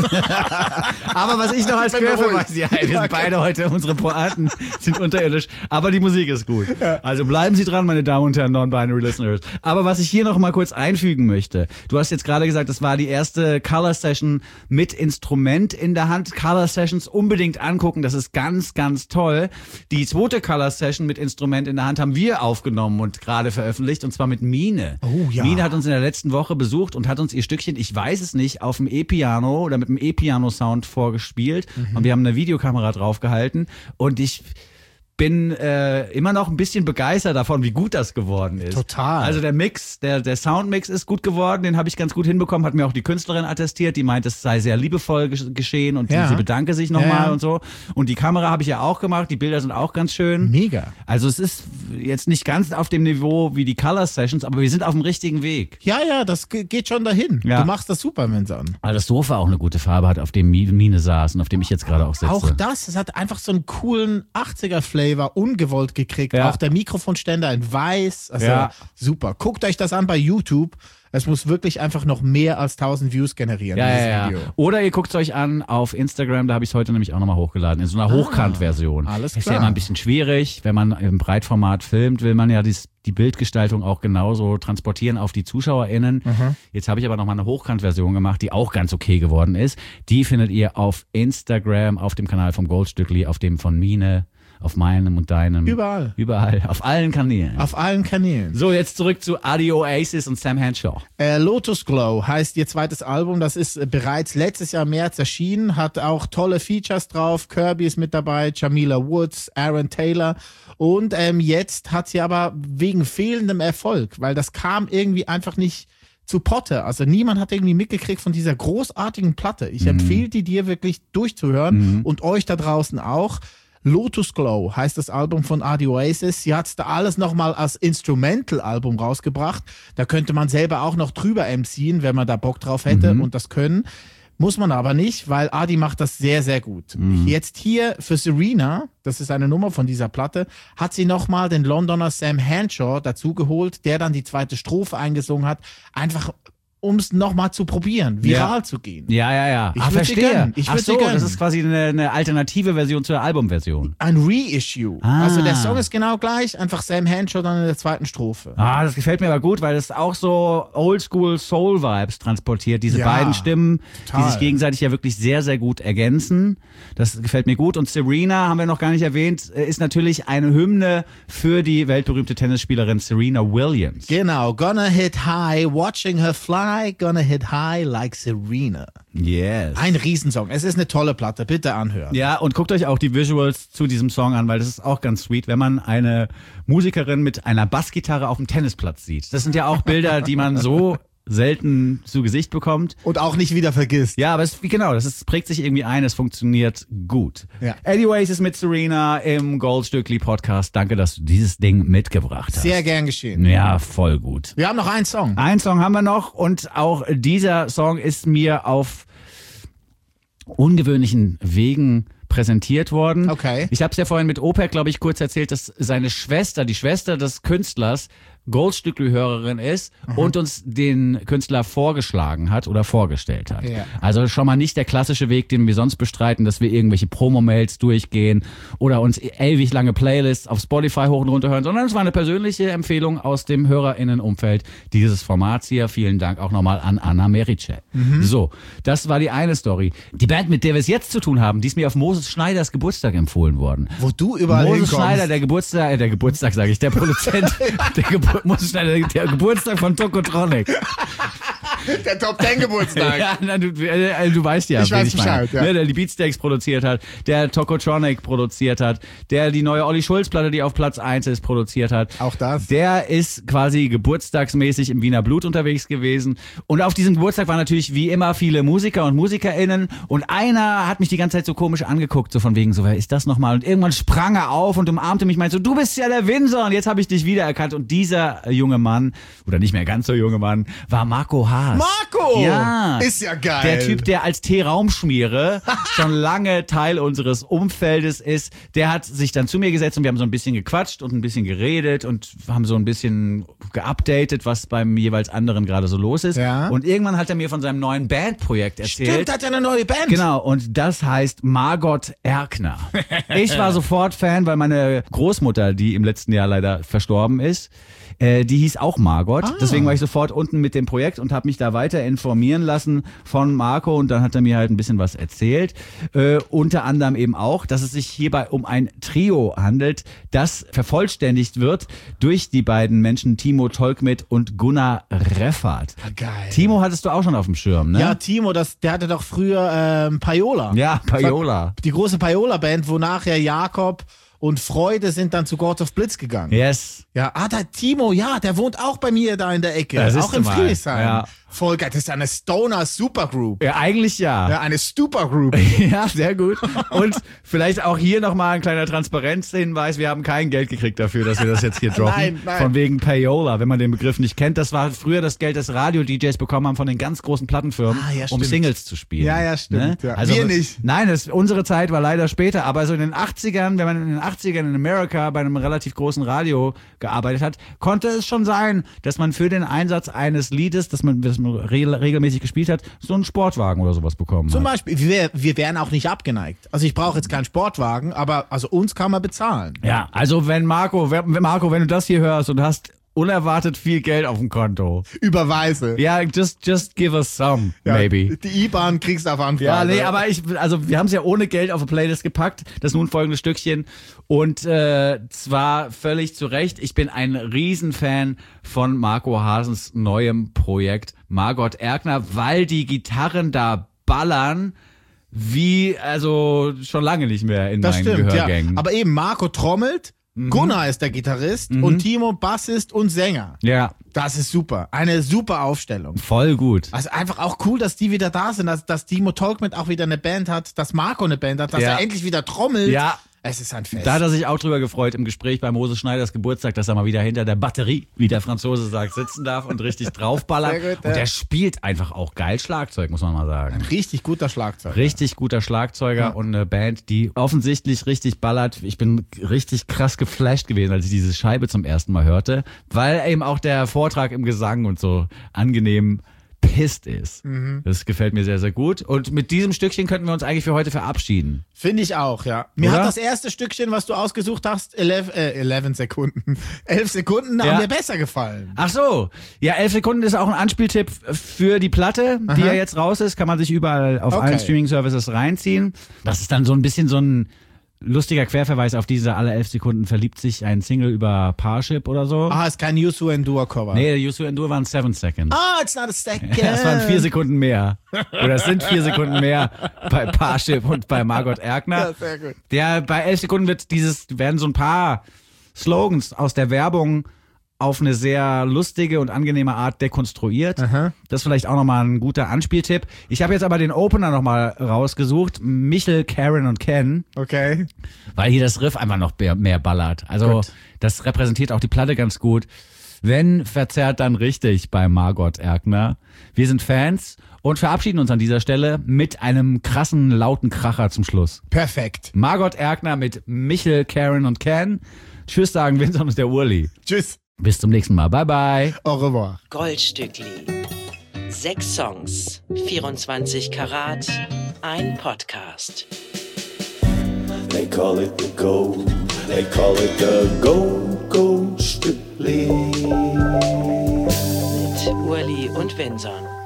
Aber was ich noch als Querfe weiß, wir sind beide heute, unsere Pointen sind unterirdisch, aber die Musik ist gut. Ja. Also bleiben Sie dran, meine Damen und Herren Non-Binary Listeners. Aber was ich hier noch mal kurz einfügen möchte, du hast jetzt gerade gesagt, das war die erste Color Session mit Instrument in der Hand. Color Sessions unbedingt angucken, das ist ganz, ganz toll. Die zweite Color Session mit Instrument in der Hand haben wir aufgenommen und gerade veröffentlicht, und zwar mit Mine. Oh, ja. Mine hat uns in der letzten Woche besucht und hat uns ihr Stückchen, ich weiß es nicht, auf dem E-Piano oder mit dem E-Piano-Sound vorgespielt. Und wir haben eine Videokamera draufgehalten und ich bin immer noch ein bisschen begeistert davon, wie gut das geworden ist. Total. Also der Mix, der Soundmix ist gut geworden, den habe ich ganz gut hinbekommen, hat mir auch die Künstlerin attestiert, die meint, es sei sehr liebevoll geschehen und sie bedanke sich nochmal und so. Und die Kamera habe ich ja auch gemacht, die Bilder sind auch ganz schön. Mega. Also es ist jetzt nicht ganz auf dem Niveau wie die Color Sessions, aber wir sind auf dem richtigen Weg. Ja, das geht schon dahin. Ja. Du machst das super, Vincent. Weil das Sofa auch eine gute Farbe hat, auf dem Mine saß und auf dem ich jetzt gerade auch sitze. Auch das hat einfach so einen coolen 80er-Flavor ungewollt gekriegt. Ja. Auch der Mikrofonständer in weiß. Also super. Guckt euch das an bei YouTube. Es muss wirklich einfach noch mehr als 1000 Views generieren. Ja. Video. Oder ihr guckt es euch an auf Instagram, da habe ich es heute nämlich auch nochmal hochgeladen, in so einer Hochkant-Version. Alles klar. Ist ja immer ein bisschen schwierig, wenn man im Breitformat filmt, will man ja die Bildgestaltung auch genauso transportieren auf die ZuschauerInnen. Jetzt habe ich aber nochmal eine Hochkant-Version gemacht, die auch ganz okay geworden ist. Die findet ihr auf Instagram, auf dem Kanal vom Goldstückli, auf dem von Mine, auf meinem und deinem. Überall. Auf allen Kanälen. Auf allen Kanälen. So, jetzt zurück zu Adi Oasis und Sam Henshaw. Lotus Glow heißt ihr zweites Album. Das ist bereits letztes Jahr im März erschienen. Hat auch tolle Features drauf. Kirby ist mit dabei, Jamila Woods, Aaron Taylor. Und jetzt hat sie aber wegen fehlendem Erfolg, weil das kam irgendwie einfach nicht zu Potte. Also niemand hat irgendwie mitgekriegt von dieser großartigen Platte. Ich empfehle die dir wirklich durchzuhören und euch da draußen auch. Lotus Glow heißt das Album von Adi Oasis. Sie hat da alles nochmal als Instrumental-Album rausgebracht. Da könnte man selber auch noch drüber MCen, wenn man da Bock drauf hätte und das können. Muss man aber nicht, weil Adi macht das sehr, sehr gut. Jetzt hier für Serena, das ist eine Nummer von dieser Platte, hat sie nochmal den Londoner Sam Henshaw dazugeholt, der dann die zweite Strophe eingesungen hat. Einfach um es nochmal zu probieren, viral zu gehen. Ja. Ich würd sie verstehe. gönnen. Ich Ach würd sie so, gönnen. das ist quasi eine alternative Version zur Albumversion. Ein Reissue. Ah. Also der Song ist genau gleich, einfach Sam Henshaw dann in der zweiten Strophe. Ah, das gefällt mir aber gut, weil es auch so Oldschool Soul Vibes transportiert. Diese Ja, beiden Stimmen, total. die sich gegenseitig ja wirklich sehr, sehr gut ergänzen. Das gefällt mir gut. Und Serena, haben wir noch gar nicht erwähnt, ist natürlich eine Hymne für die weltberühmte Tennisspielerin Serena Williams. Genau, gonna hit high, watching her fly, gonna hit high like Serena. Yes. Ein Riesensong. Es ist eine tolle Platte, bitte anhören. Ja, und guckt euch auch die Visuals zu diesem Song an, weil das ist auch ganz sweet, wenn man eine Musikerin mit einer Bassgitarre auf dem Tennisplatz sieht. Das sind ja auch Bilder, die man so selten zu Gesicht bekommt. Und auch nicht wieder vergisst. Ja, aber es prägt sich irgendwie ein, es funktioniert gut. Ja. Anyways, ist mit Serena im Goldstückli Podcast. Danke, dass du dieses Ding mitgebracht hast. Sehr gern geschehen. Ja, voll gut. Wir haben noch einen Song. Einen Song haben wir noch und auch dieser Song ist mir auf ungewöhnlichen Wegen präsentiert worden. Okay. Ich habe es ja vorhin mit Opek, glaube ich, kurz erzählt, dass seine Schwester, die Schwester des Künstlers, Goldstückli-Hörerin ist und uns den Künstler vorgeschlagen hat oder vorgestellt hat. Ja. Also schon mal nicht der klassische Weg, den wir sonst bestreiten, dass wir irgendwelche Promo-Mails durchgehen oder uns ewig lange Playlists auf Spotify hoch und runter hören, sondern es war eine persönliche Empfehlung aus dem HörerInnen-Umfeld dieses Formats hier. Vielen Dank auch nochmal an Anna Merice. So, das war die eine Story. Die Band, mit der wir es jetzt zu tun haben, die ist mir auf Moses Schneiders Geburtstag empfohlen worden. Wo du überall Moses hinkommst. Schneider, der Geburtstag sage ich, der Produzent, Moses Schneider, der Geburtstag von Tokotronic. Der Top 10 Geburtstag. Ja, na, du weißt ja, Ich wen weiß meine. Bescheid, ja. Ne, der die Beatsteaks produziert hat, der Tokotronic produziert hat, der die neue Olli Schulz-Platte, die auf Platz 1 ist, produziert hat. Auch das. Der ist quasi geburtstagsmäßig im Wiener Blut unterwegs gewesen. Und auf diesem Geburtstag waren natürlich wie immer viele Musiker und MusikerInnen. Und einer hat mich die ganze Zeit so komisch angeguckt, so von wegen, so, wer ist das nochmal? Und irgendwann sprang er auf und umarmte mich, meinte so, du bist ja der Windsor. Und jetzt habe ich dich wiedererkannt. Und dieser junge Mann, oder nicht mehr ganz so junge Mann, war Marco Haas. Marco! Ja. Ist ja geil. Der Typ, der als T-Raumschmiere schon lange Teil unseres Umfeldes ist, der hat sich dann zu mir gesetzt und wir haben so ein bisschen gequatscht und ein bisschen geredet und haben so ein bisschen geupdatet, was beim jeweils anderen gerade so los ist. Ja. Und irgendwann hat er mir von seinem neuen Bandprojekt erzählt. Stimmt, hat er eine neue Band. Genau, und das heißt Margot Erkner. Ich war sofort Fan, weil meine Großmutter, die im letzten Jahr leider verstorben ist, die hieß auch Margot. Deswegen war ich sofort unten mit dem Projekt und habe mich da weiter informieren lassen von Marco. Und dann hat er mir halt ein bisschen was erzählt. Unter anderem eben auch, dass es sich hierbei um ein Trio handelt, das vervollständigt wird durch die beiden Menschen Timo Tolkmet und Gunnar Reffert. Geil. Timo hattest du auch schon auf dem Schirm, ne? Ja, Timo, der hatte doch früher Payola. Ja, Payola. Die große Payola-Band, wo nachher Jakob und Freude sind dann zu God of Blitz gegangen. Yes. Ja, der Timo, ja, der wohnt auch bei mir da in der Ecke. Ja, siehst auch du in mal. Friedrichshain. Ja. Voll geil. Das ist eine Stoner Supergroup. Ja, eigentlich ja. Ja, eine Supergroup. Ja, sehr gut. Und vielleicht auch hier nochmal ein kleiner Transparenzhinweis. Wir haben kein Geld gekriegt dafür, dass wir das jetzt hier droppen. Nein. Von wegen Payola, wenn man den Begriff nicht kennt. Das war früher das Geld, das Radio-DJs bekommen haben von den ganz großen Plattenfirmen, Ja, um stimmt. Singles zu spielen. Ja, stimmt. Ja. Also, Wir nicht. Nein, unsere Zeit war leider später. Aber so in den 80ern, wenn man in den 80ern in Amerika bei einem relativ großen Radio gearbeitet hat, konnte es schon sein, dass man für den Einsatz eines Liedes, das man regelmäßig gespielt hat, so einen Sportwagen oder sowas bekommen Zum hat. Beispiel, wir wären auch nicht abgeneigt. Also ich brauche jetzt keinen Sportwagen, aber also uns kann man bezahlen. Ja, also wenn Marco, wenn du das hier hörst und hast unerwartet viel Geld auf dem Konto. Überweise. Ja, just give us some, Ja, maybe. Die IBAN kriegst du auf Anfrage. Ja, nee, aber wir haben es ja ohne Geld auf eine Playlist gepackt. Das nun folgende Stückchen. Und zwar völlig zu Recht. Ich bin ein Riesenfan von Marco Haasens neuem Projekt Margot Erkner, weil die Gitarren da ballern wie, also schon lange nicht mehr in das meinen stimmt, ja. Gehörgängen. Aber eben, Marco trommelt, Gunnar ist der Gitarrist und Timo Bassist und Sänger. Ja, Das ist super. Eine super Aufstellung. voll gut. Also einfach auch cool, dass die wieder da sind, dass Timo Tolkmet auch wieder eine Band hat, dass Marco eine Band hat, dass Ja. er endlich wieder trommelt. Ja. Es ist ein Fest. Da hat er sich auch drüber gefreut im Gespräch bei Moses Schneiders Geburtstag, dass er mal wieder hinter der Batterie, wie der Franzose sagt, sitzen darf und richtig draufballert. Sehr gut, und ja. der spielt einfach auch geil Schlagzeug, muss man mal sagen. Ein richtig guter Schlagzeug. Richtig guter Schlagzeuger und eine Band, die offensichtlich richtig ballert. Ich bin richtig krass geflasht gewesen, als ich diese Scheibe zum ersten Mal hörte, weil eben auch der Vortrag im Gesang und so angenehm pisst ist. Das gefällt mir sehr, sehr gut. Und mit diesem Stückchen könnten wir uns eigentlich für heute verabschieden. Finde ich auch, ja. Mir Oder? hat das erste Stückchen, was du ausgesucht hast, 11 Sekunden. 11 Sekunden haben mir besser gefallen. Ach so. Ja, 11 Sekunden ist auch ein Anspieltipp für die Platte, die ja jetzt raus ist. Kann man sich überall auf allen Streaming-Services reinziehen. Das ist dann so ein bisschen so ein lustiger Querverweis auf diese alle 11 Sekunden verliebt sich ein Single über Parship oder so. Ah, ist kein Yusu Endure Cover. Nee, der Yusu Endure waren 7 Seconds. Ah, it's not a second. Das waren 4 Sekunden mehr. Oder es sind 4 Sekunden mehr bei Parship und bei Margot Erkner. Ja, sehr gut. Bei 11 Sekunden werden so ein paar Slogans aus der Werbung auf eine sehr lustige und angenehme Art dekonstruiert. Aha. Das ist vielleicht auch nochmal ein guter Anspieltipp. Ich habe jetzt aber den Opener nochmal rausgesucht. Michel, Karen und Ken. Okay. Weil hier das Riff einfach noch mehr ballert. Also das repräsentiert auch die Platte ganz gut. Wenn verzerrt, dann richtig bei Margot Erkner. Wir sind Fans und verabschieden uns an dieser Stelle mit einem krassen, lauten Kracher zum Schluss. Perfekt. Margot Erkner mit Michel, Karen und Ken. Tschüss sagen Vincent und der Urli. Tschüss. Bis zum nächsten Mal. Bye, bye. Au revoir. Goldstückli. 6 Songs, 24 Karat, ein Podcast. They call it the gold. They call it the Goldstückli. Mit Urli und Vincent.